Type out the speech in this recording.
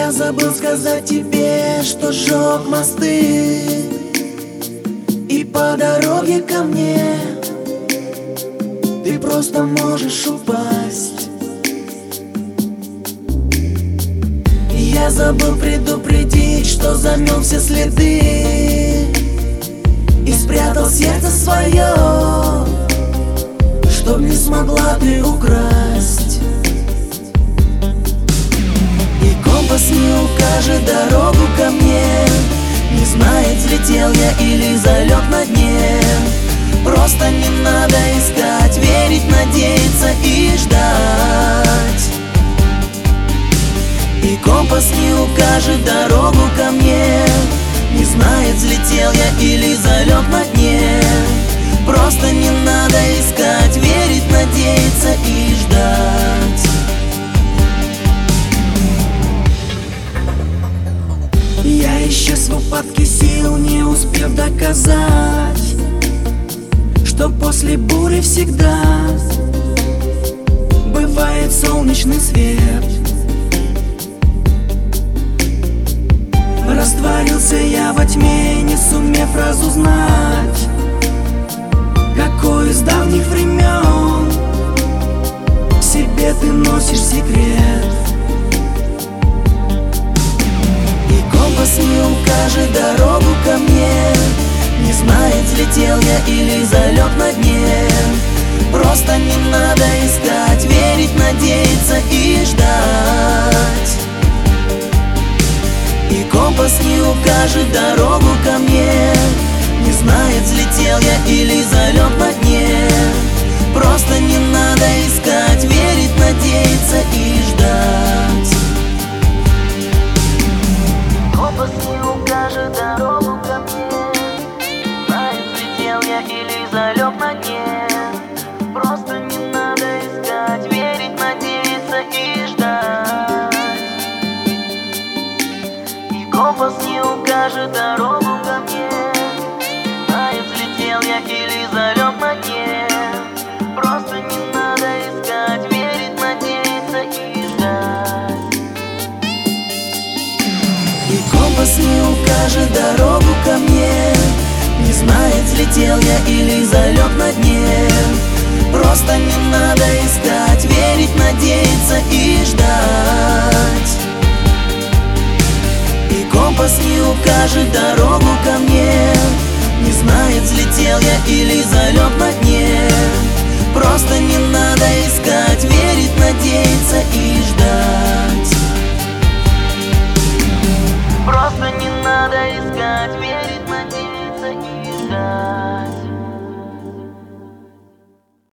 Я забыл сказать тебе, что сжег мосты, и по дороге ко мне ты просто можешь упасть. Я забыл предупредить, что замел все следы и спрятал сердце свое, чтоб не смогла ты украсть. И компас не укажет дорогу ко мне, не знает, взлетел я или залег на дне. Просто не надо искать, верить, надеяться и ждать. И компас не укажет дорогу ко мне, не знает, взлетел я или залег на дне. Просто не надо искать, верить, надеяться и ждать. Я исчез в упадке сил, не успев доказать, что после бури всегда бывает солнечный свет. Растворился я во тьме, не сумев разузнать, какой из давних времен в себе ты носишь секрет. И компас не укажет дорогу ко мне, не знает, взлетел я или залег на дне. Просто не надо искать, верить, надеяться и ждать. И компас не укажет дорогу ко мне, не знает, взлетел я или залег на дне. Просто не надо искать, верить, надеяться и ждать. Компас не укажет дорогу ко мне, знает, взлетел я или залег на дне. Просто не надо искать, верить, надеяться и ждать. И компас не укажет дорогу ко мне, знает, взлетел я или залег на дне. Просто не надо искать, верить, надеяться и ждать. И компас не укажет дорогу ко мне, не знает, взлетел я или залег на дне. Просто не надо искать, верить, надеяться и ждать. И компас не укажет дорогу ко мне, не знает, взлетел я или залег на дне. Просто не надо искать, верить, надеяться и ждать. Просто не надо искать, верить, надеяться и ждать.